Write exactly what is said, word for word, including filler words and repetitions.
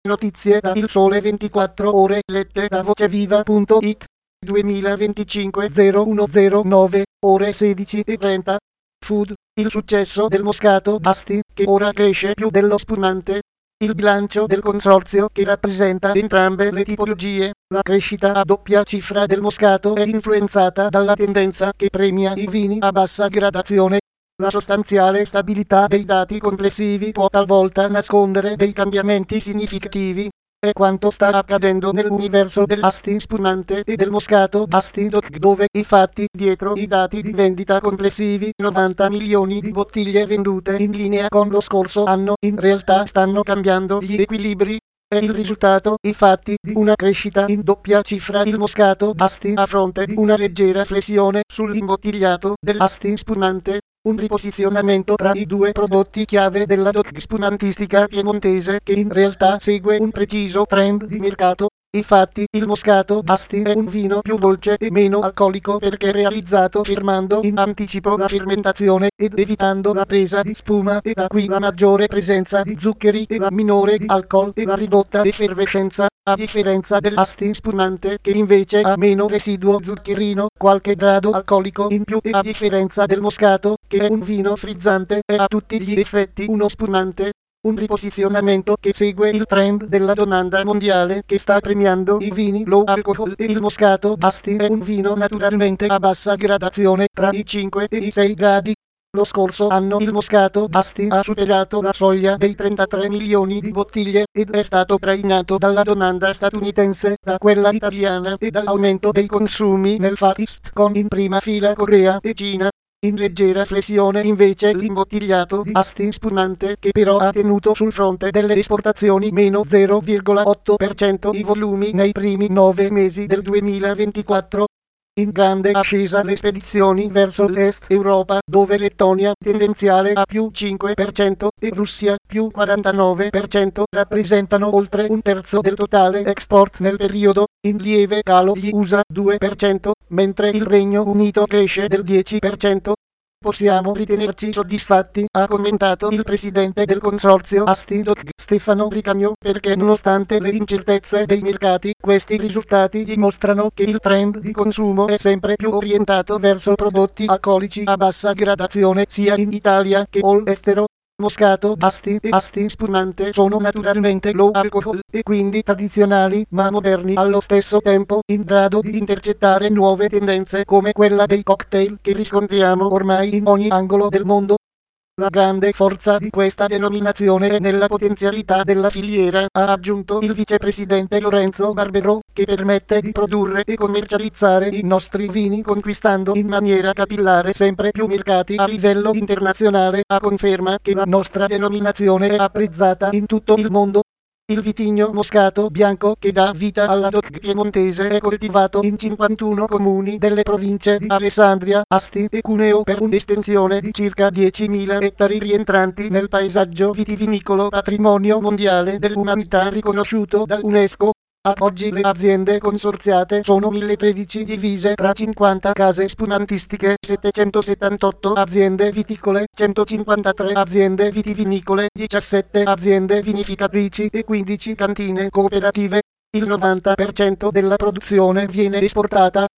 Notizie da Il Sole ventiquattro Ore lette da voceviva punto it. duemilaventicinque zero uno zero nove, ore sedici e trenta. Food, il successo del Moscato Asti, che ora cresce più dello spumante. Il bilancio del consorzio che rappresenta entrambe le tipologie, la crescita a doppia cifra del Moscato è influenzata dalla tendenza che premia i vini a bassa gradazione. La sostanziale stabilità dei dati complessivi può talvolta nascondere dei cambiamenti significativi. È quanto sta accadendo nell'universo dell'Asti spumante e del Moscato Asti Doc, dove infatti dietro i dati di vendita complessivi novanta milioni di bottiglie vendute in linea con lo scorso anno in realtà stanno cambiando gli equilibri. È il risultato, infatti, di una crescita in doppia cifra. Il Moscato Asti a fronte di una leggera flessione sull'imbottigliato dell'Asti spumante. Un riposizionamento tra i due prodotti chiave della doc spumantistica piemontese che in realtà segue un preciso trend di mercato. Infatti, il Moscato Asti è un vino più dolce e meno alcolico perché realizzato fermando in anticipo la fermentazione ed evitando la presa di spuma, e da qui la maggiore presenza di zuccheri e la minore di alcol e la ridotta effervescenza, a differenza dell'Asti spumante che invece ha meno residuo zuccherino, qualche grado alcolico in più, e a differenza del Moscato, che è un vino frizzante, è a tutti gli effetti uno spumante. Un riposizionamento che segue il trend della domanda mondiale che sta premiando i vini low alcohol, e il Moscato Asti è un vino naturalmente a bassa gradazione tra i cinque e i sei gradi. Lo scorso anno il Moscato Asti ha superato la soglia dei trentatré milioni di bottiglie ed è stato trainato dalla domanda statunitense, da quella italiana e dall'aumento dei consumi nel Far East, con in prima fila Corea e Cina. In leggera flessione invece l'imbottigliato di Asti spumante, che però ha tenuto sul fronte delle esportazioni meno zero virgola otto per cento i volumi nei primi nove mesi del duemilaventiquattro. In grande ascesa le spedizioni verso l'Est Europa, dove Lettonia tendenziale a più cinque per cento e Russia più quarantanove per cento rappresentano oltre un terzo del totale export nel periodo. In lieve calo gli U S A due per cento, mentre il Regno Unito cresce del dieci per cento. Possiamo ritenerci soddisfatti, ha commentato il presidente del consorzio Asti Doc Stefano Ricagno, perché nonostante le incertezze dei mercati, questi risultati dimostrano che il trend di consumo è sempre più orientato verso prodotti alcolici a bassa gradazione sia in Italia che all'estero. Moscato Asti e Asti spumante sono naturalmente low alcohol e quindi tradizionali ma moderni allo stesso tempo, in grado di intercettare nuove tendenze come quella dei cocktail che riscontriamo ormai in ogni angolo del mondo. La grande forza di questa denominazione è nella potenzialità della filiera, ha aggiunto il vicepresidente Lorenzo Barbero, che permette di produrre e commercializzare i nostri vini conquistando in maniera capillare sempre più mercati a livello internazionale, a conferma che la nostra denominazione è apprezzata in tutto il mondo. Il vitigno Moscato bianco che dà vita alla doc piemontese è coltivato in cinquantuno comuni delle province di Alessandria, Asti e Cuneo per un'estensione di circa diecimila ettari rientranti nel paesaggio vitivinicolo patrimonio mondiale dell'umanità riconosciuto dall'UNESCO. Ad oggi le aziende consorziate sono mille tredici divise tra cinquanta case spumantistiche, settecentosettantotto aziende viticole, centocinquantatré aziende vitivinicole, diciassette aziende vinificatrici e quindici cantine cooperative. Il novanta per cento della produzione viene esportata,